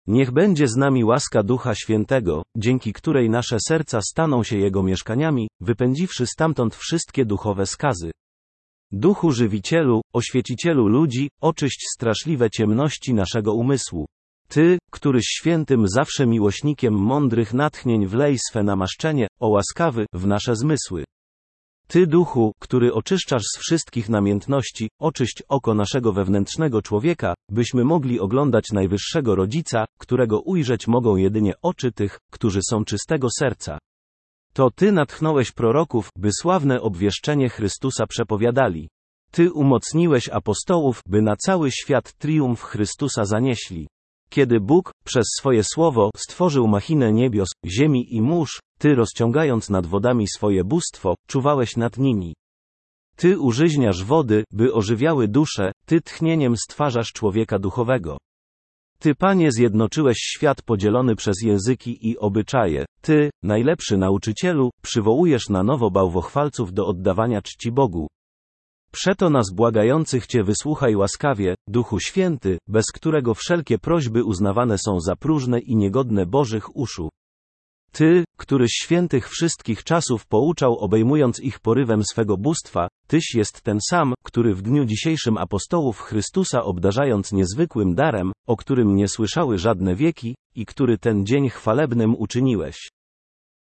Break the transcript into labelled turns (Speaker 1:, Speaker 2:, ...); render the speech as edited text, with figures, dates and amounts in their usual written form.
Speaker 1: Niech będzie z nami łaska Ducha Świętego, dzięki której nasze serca staną się Jego mieszkaniami, wypędziwszy stamtąd wszystkie duchowe skazy. Duchu Żywicielu, Oświecicielu ludzi, oczyść straszliwe ciemności naszego umysłu. Ty, któryś świętym zawsze miłośnikiem mądrych natchnień wlej swe namaszczenie, o łaskawy, w nasze zmysły. Ty, Duchu, który oczyszczasz z wszystkich namiętności, oczyść oko naszego wewnętrznego człowieka, byśmy mogli oglądać najwyższego Rodzica, którego ujrzeć mogą jedynie oczy tych, którzy są czystego serca. To Ty natchnąłeś proroków, by sławne obwieszczenie Chrystusa przepowiadali. Ty umocniłeś apostołów, by na cały świat triumf Chrystusa zanieśli. Kiedy Bóg, przez swoje słowo, stworzył machinę niebios, ziemi i mórz, Ty rozciągając nad wodami swoje bóstwo, czuwałeś nad nimi. Ty użyźniasz wody, by ożywiały duszę, Ty tchnieniem stwarzasz człowieka duchowego. Ty, Panie, zjednoczyłeś świat podzielony przez języki i obyczaje. Ty, najlepszy nauczycielu, przywołujesz na nowo bałwochwalców do oddawania czci Bogu. Przeto nas błagających Cię wysłuchaj łaskawie, Duchu Święty, bez którego wszelkie prośby uznawane są za próżne i niegodne Bożych uszu. Ty, któryś świętych wszystkich czasów pouczał obejmując ich porywem swego bóstwa, Tyś jest ten sam, który w dniu dzisiejszym apostołów Chrystusa obdarzając niezwykłym darem, o którym nie słyszały żadne wieki, i który ten dzień chwalebnym uczyniłeś.